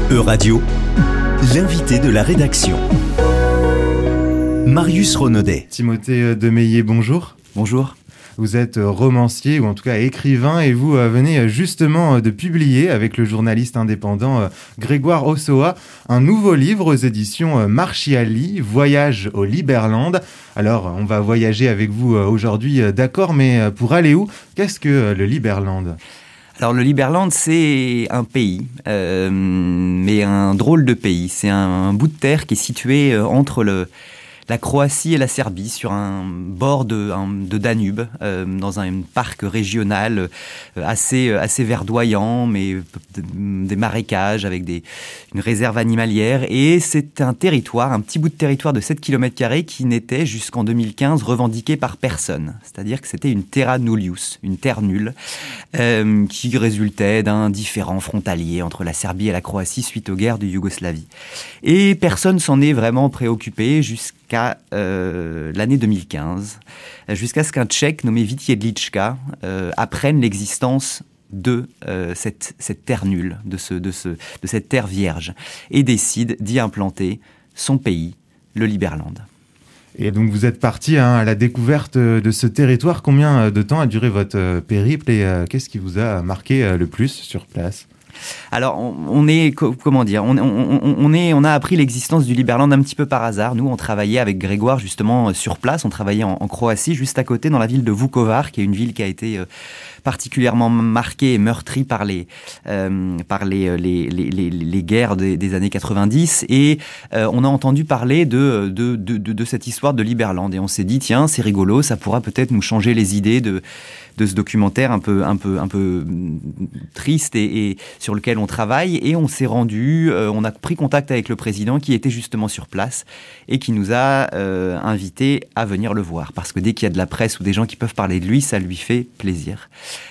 E-Radio, l'invité de la rédaction. Marius Renaudet. Timothée Demeillet, bonjour. Bonjour. Vous êtes romancier ou en tout cas écrivain et vous venez justement de publier avec le journaliste indépendant Grégoire Hossoa un nouveau livre aux éditions Marchiali, Voyage au Liberland. Alors on va voyager avec vous aujourd'hui, d'accord, mais pour aller où? Qu'est-ce que le Liberland ? Alors le Liberland, c'est un pays, mais un drôle de pays. C'est un bout de terre qui est situé entre la Croatie et la Serbie, sur un bord de Danube, dans un parc régional assez verdoyant, mais des marécages avec une réserve animalière. Et c'est un territoire, un petit bout de territoire de 7 km² qui n'était jusqu'en 2015 revendiqué par personne. C'est-à-dire que c'était une terra nullius, une terre nulle, qui résultait d'un différend frontalier entre la Serbie et la Croatie suite aux guerres de Yougoslavie. Et personne s'en est vraiment préoccupé jusqu'à l'année 2015, jusqu'à ce qu'un Tchèque nommé Vitiedlička apprenne l'existence de cette terre nulle, de cette terre vierge, et décide d'y implanter son pays, le Liberland. Et donc vous êtes parti à la découverte de ce territoire. Combien de temps a duré votre périple et qu'est-ce qui vous a marqué le plus sur place ? Alors, on a appris l'existence du Liberland un petit peu par hasard. Nous, on travaillait avec Grégoire justement sur place. On travaillait en Croatie, juste à côté, dans la ville de Vukovar, qui est une ville qui a été particulièrement marquée et meurtrie par les guerres des années 90. Et on a entendu parler de cette histoire de Liberland. Et on s'est dit, tiens, c'est rigolo, ça pourra peut-être nous changer les idées de ce documentaire un peu triste et sur lequel on travaille. Et on s'est rendu, on a pris contact avec le président qui était justement sur place et qui nous a invités à venir le voir. Parce que dès qu'il y a de la presse ou des gens qui peuvent parler de lui, ça lui fait plaisir.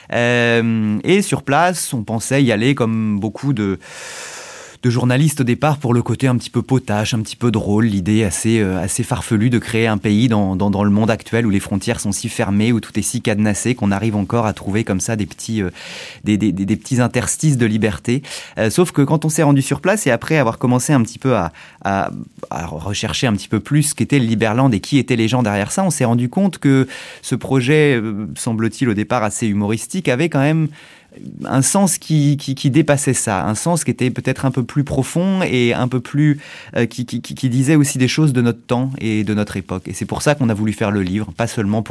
Et sur place, on pensait y aller comme beaucoup de journalistes au départ pour le côté un petit peu potache, un petit peu drôle, l'idée assez farfelue de créer un pays dans le monde actuel où les frontières sont si fermées, où tout est si cadenassé qu'on arrive encore à trouver comme ça des petits interstices de liberté. Sauf que quand on s'est rendu sur place et après avoir commencé un petit peu à rechercher un petit peu plus ce qu'était le Liberland et qui étaient les gens derrière ça, on s'est rendu compte que ce projet, semble-t-il au départ assez humoristique, avait quand même un sens qui dépassait ça, un sens qui était peut-être un peu plus profond et un peu plus qui disait aussi des choses de notre temps et de notre époque. Et c'est pour ça qu'on a voulu faire le livre, pas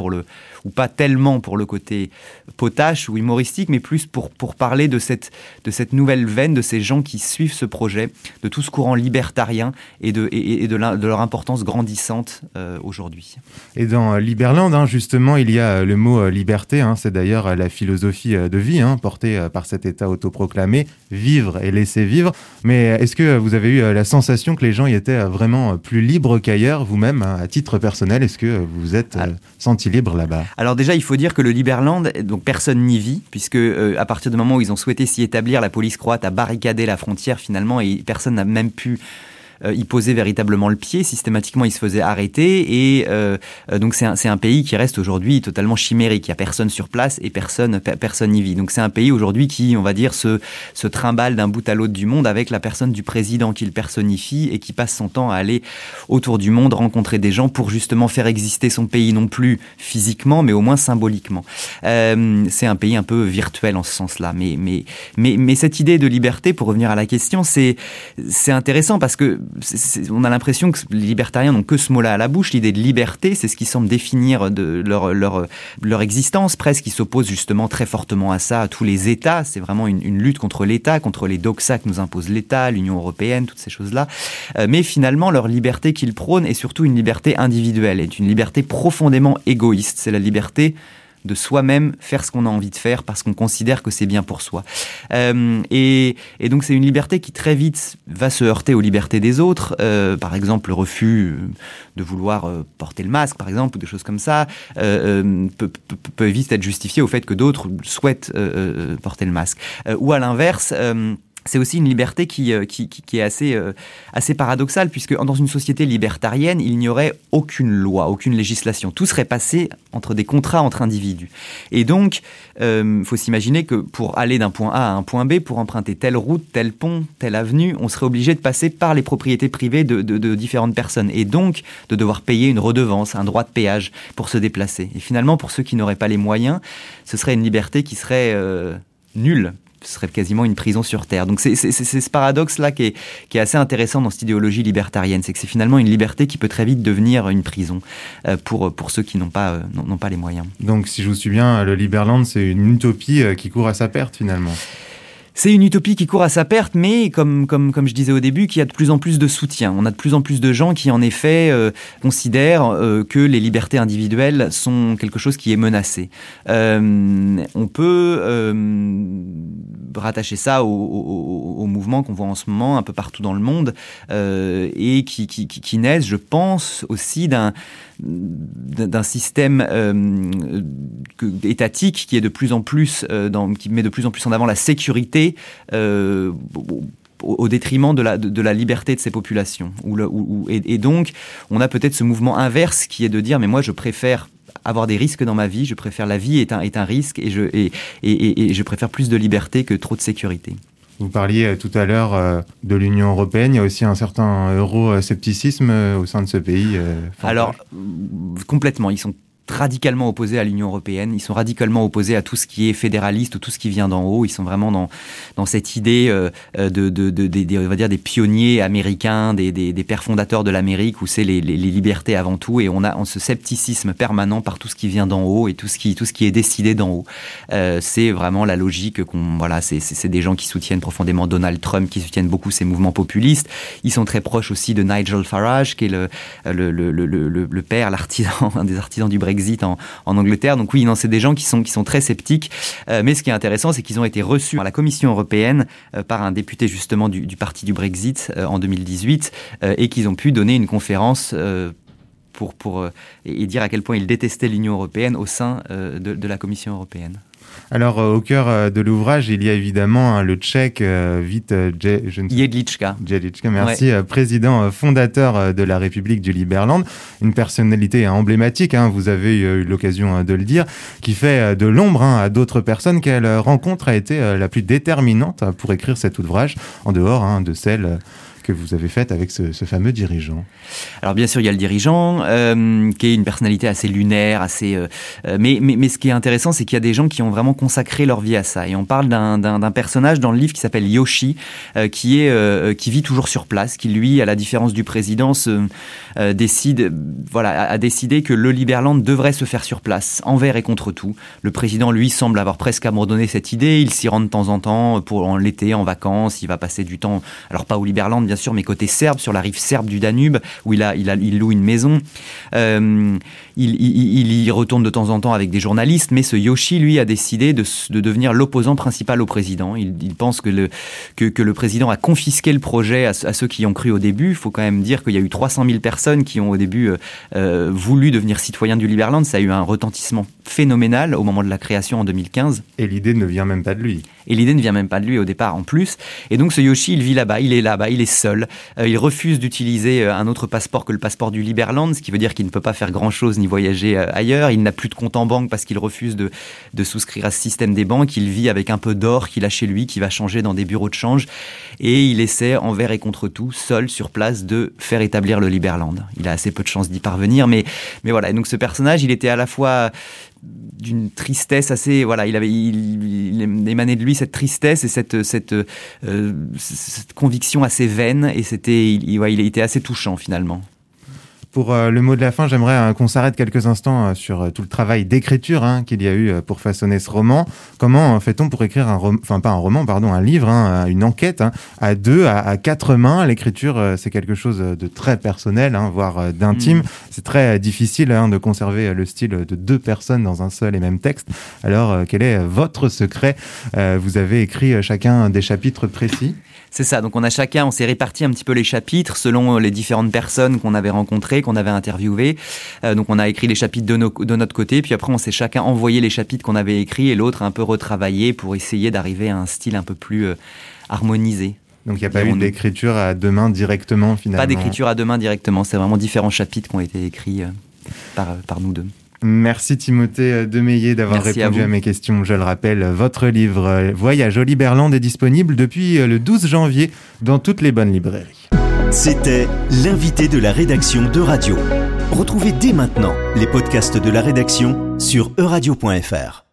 tellement pour le côté potache ou humoristique, mais plus pour parler de cette nouvelle veine, de ces gens qui suivent ce projet, de tout ce courant libertarien et de leur importance grandissante aujourd'hui. Et dans Liberland, justement, il y a le mot liberté, c'est d'ailleurs la philosophie de vie, portée par cet État autoproclamé, vivre et laisser vivre. Mais est-ce que vous avez eu la sensation que les gens y étaient vraiment plus libres qu'ailleurs, vous-même, à titre personnel? Est-ce que vous vous êtes senti libre là-bas? Alors déjà, il faut dire que le Liberland, donc personne n'y vit, puisque à partir du moment où ils ont souhaité s'y établir, la police croate a barricadé la frontière finalement et personne n'a même pu y posait véritablement le pied. Systématiquement, il se faisait arrêter et donc c'est un pays qui reste aujourd'hui totalement chimérique. Il n'y a personne sur place et personne n'y vit. Donc c'est un pays aujourd'hui qui, on va dire, se trimballe d'un bout à l'autre du monde avec la personne du président qu'il personnifie et qui passe son temps à aller autour du monde, rencontrer des gens pour justement faire exister son pays, non plus physiquement, mais au moins symboliquement. C'est un pays un peu virtuel en ce sens-là. Mais cette idée de liberté, pour revenir à la question, c'est intéressant parce que on a l'impression que les libertariens n'ont que ce mot-là à la bouche. L'idée de liberté, c'est ce qui semble définir leur existence presque, qui s'oppose justement très fortement à ça, à tous les États. C'est vraiment une lutte contre l'État, contre les doxas que nous impose l'État, l'Union européenne, toutes ces choses-là. Mais finalement, leur liberté qu'ils prônent est surtout une liberté individuelle, est une liberté profondément égoïste. C'est la liberté de soi-même faire ce qu'on a envie de faire parce qu'on considère que c'est bien pour soi. Et donc c'est une liberté qui très vite va se heurter aux libertés des autres. Par exemple, le refus de vouloir porter le masque, par exemple, ou des choses comme ça, peut vite être justifié au fait que d'autres souhaitent porter le masque. Ou à l'inverse, c'est aussi une liberté qui est assez paradoxale, puisque dans une société libertarienne, il n'y aurait aucune loi, aucune législation. Tout serait passé entre des contrats entre individus. Et donc, faut s'imaginer que pour aller d'un point A à un point B, pour emprunter telle route, tel pont, telle avenue, on serait obligé de passer par les propriétés privées de différentes personnes. Et donc, de devoir payer une redevance, un droit de péage pour se déplacer. Et finalement, pour ceux qui n'auraient pas les moyens, ce serait une liberté qui serait nulle. Ce serait quasiment une prison sur Terre. Donc c'est ce paradoxe-là qui est assez intéressant dans cette idéologie libertarienne. C'est que c'est finalement une liberté qui peut très vite devenir une prison pour ceux qui n'ont pas les moyens. Donc si je vous suis bien, le Liberland, c'est une utopie qui court à sa perte finalement. C'est une utopie qui court à sa perte, mais comme je disais au début, qui a de plus en plus de soutien. On a de plus en plus de gens qui, en effet, considèrent que les libertés individuelles sont quelque chose qui est menacé. On peut rattacher ça au mouvement qu'on voit en ce moment un peu partout dans le monde et qui naissent, je pense, aussi d'un système étatique qui est de plus en plus qui met de plus en plus en avant la sécurité au détriment de la liberté de ces populations. Et donc, on a peut-être ce mouvement inverse qui est de dire, mais moi, je préfère avoir des risques dans ma vie, je préfère la vie est un risque et je préfère plus de liberté que trop de sécurité. Vous parliez tout à l'heure de l'Union européenne, il y a aussi un certain euroscepticisme au sein de ce pays. Alors, complètement, ils sont radicalement opposés à l'Union européenne, ils sont radicalement opposés à tout ce qui est fédéraliste ou tout ce qui vient d'en haut. Ils sont vraiment dans cette idée on va dire des pionniers américains, des pères fondateurs de l'Amérique, où c'est les libertés avant tout, et on a ce scepticisme permanent par tout ce qui vient d'en haut et tout ce qui est décidé d'en haut. C'est vraiment la logique c'est des gens qui soutiennent profondément Donald Trump, qui soutiennent beaucoup ces mouvements populistes. Ils sont très proches aussi de Nigel Farage, qui est le père, l'artisan, un des artisans du Brexit en Angleterre. Donc oui, non, c'est des gens qui sont très sceptiques. Mais ce qui est intéressant, c'est qu'ils ont été reçus par la Commission européenne par un député justement du parti du Brexit en 2018 et qu'ils ont pu donner une conférence et dire à quel point ils détestaient l'Union européenne au sein de la Commission européenne. Alors, au cœur de l'ouvrage, il y a évidemment le Tchèque Jedlička, merci, ouais. Président fondateur de la République du Liberland, une personnalité emblématique, vous avez eu l'occasion de le dire, qui fait de l'ombre à d'autres personnes. Quelle rencontre a été la plus déterminante pour écrire cet ouvrage, en dehors de celle que vous avez faite avec ce fameux dirigeant? Alors bien sûr, il y a le dirigeant qui est une personnalité assez lunaire, mais ce qui est intéressant, c'est qu'il y a des gens qui ont vraiment consacré leur vie à ça. Et on parle d'un personnage dans le livre qui s'appelle Yoshi, qui vit toujours sur place, qui lui, à la différence du président, a décidé que le Liberland devrait se faire sur place, envers et contre tout. Le président, lui, semble avoir presque abandonné cette idée. Il s'y rend de temps en temps en l'été, en vacances. Il va passer du temps, alors pas au Liberland, bien sûr, mais côté serbe, sur la rive serbe du Danube, où il loue une maison. Il y retourne de temps en temps avec des journalistes, mais ce Yoshi, lui, a décidé de devenir l'opposant principal au président. Il pense que le président a confisqué le projet à ceux qui y ont cru au début. Il faut quand même dire qu'il y a eu 300 000 personnes qui ont au début voulu devenir citoyens du Liberland. Ça a eu un retentissement phénoménal au moment de la création en 2015. Et l'idée ne vient même pas de lui. Et l'idée ne vient même pas de lui au départ en plus. Et donc ce Yoshi, il vit là-bas, il est seul. Il refuse d'utiliser un autre passeport que le passeport du Liberland, ce qui veut dire qu'il ne peut pas faire grand-chose ni voyager ailleurs. Il n'a plus de compte en banque parce qu'il refuse de souscrire à ce système des banques. Il vit avec un peu d'or qu'il a chez lui, qui va changer dans des bureaux de change. Et il essaie, envers et contre tout, seul sur place, de faire établir le Liberland. Il a assez peu de chances d'y parvenir, mais voilà. Et donc ce personnage, il était à la fois d'une tristesse assez, il émanait de lui cette tristesse et cette conviction assez vaine, et il était assez touchant finalement. Pour le mot de la fin, j'aimerais qu'on s'arrête quelques instants sur tout le travail d'écriture qu'il y a eu pour façonner ce roman. Comment fait-on pour écrire un livre, une enquête à 2, à 4 mains? L'écriture, c'est quelque chose de très personnel, voire d'intime. C'est très difficile de conserver le style de 2 personnes dans un seul et même texte. Alors, quel est votre secret? Vous avez écrit chacun des chapitres précis? C'est ça, donc on s'est réparti un petit peu les chapitres selon les différentes personnes qu'on avait rencontrées, qu'on avait interviewées. Donc on a écrit les chapitres de notre côté, puis après on s'est chacun envoyé les chapitres qu'on avait écrits et l'autre un peu retravaillé pour essayer d'arriver à un style un peu plus harmonisé. Donc il n'y a pas eu d'écriture à deux mains directement finalement. Pas d'écriture à deux mains directement, c'est vraiment différents chapitres qui ont été écrits par nous deux. Merci Timothée Demeyer d'avoir répondu à mes questions. Je le rappelle, votre livre Voyage au Liberland est disponible depuis le 12 janvier dans toutes les bonnes librairies. C'était l'invité de la rédaction d'Euradio. Retrouvez dès maintenant les podcasts de la rédaction sur euradio.fr.